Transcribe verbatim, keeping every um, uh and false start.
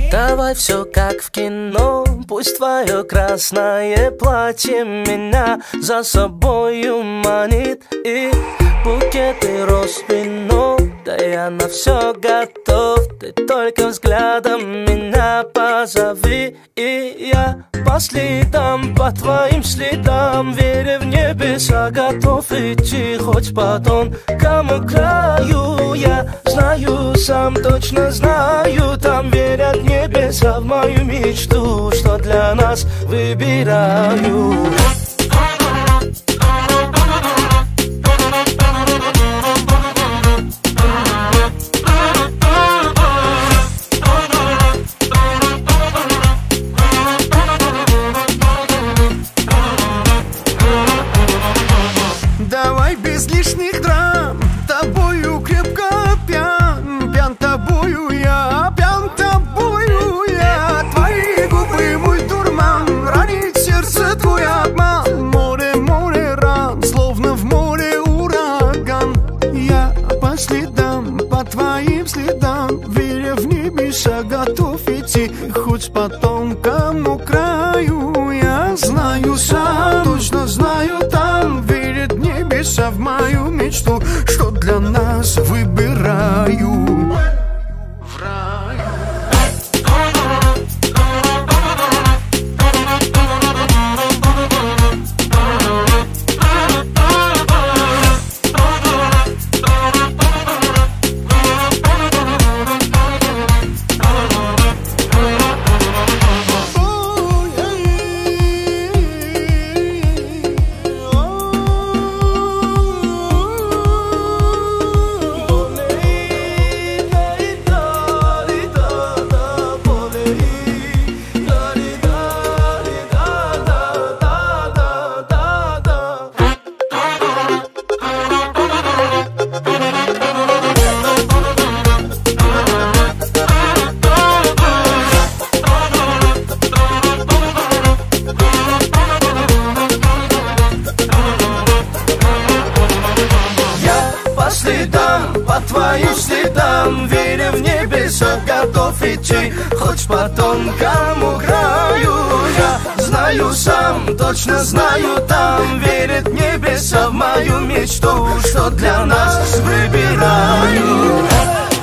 Давай все как в кино, пусть твое красное платье меня за собою манит. И букеты роз вино, да я на все готов. Ты только взглядом меня позови, и я по следам, по твоим следам, веря в небеса, готов идти хоть по тонкому краю. Я знаю, сам точно знаю, там верят небеса в мою мечту, что для нас выбираю. Давай без лишних драм, тобою крепко пьян, пьян тобою я, пьян тобою я. Твои губы мой дурман, ранит сердце твой обман. Море, море ран, словно в море ураган. Я по следам, по твоим следам, веря в небеса, готов идти хоть по тонкому краю. Я знаю сам, точно знаю, там верит небеса в мою мечту, что для нас выбираю. В раю. По следам, по твоим следам, веря в небеса, готов идти хоть по тонкому краю. Я знаю сам, точно знаю, там верит небеса в мою мечту, что для нас выбираю.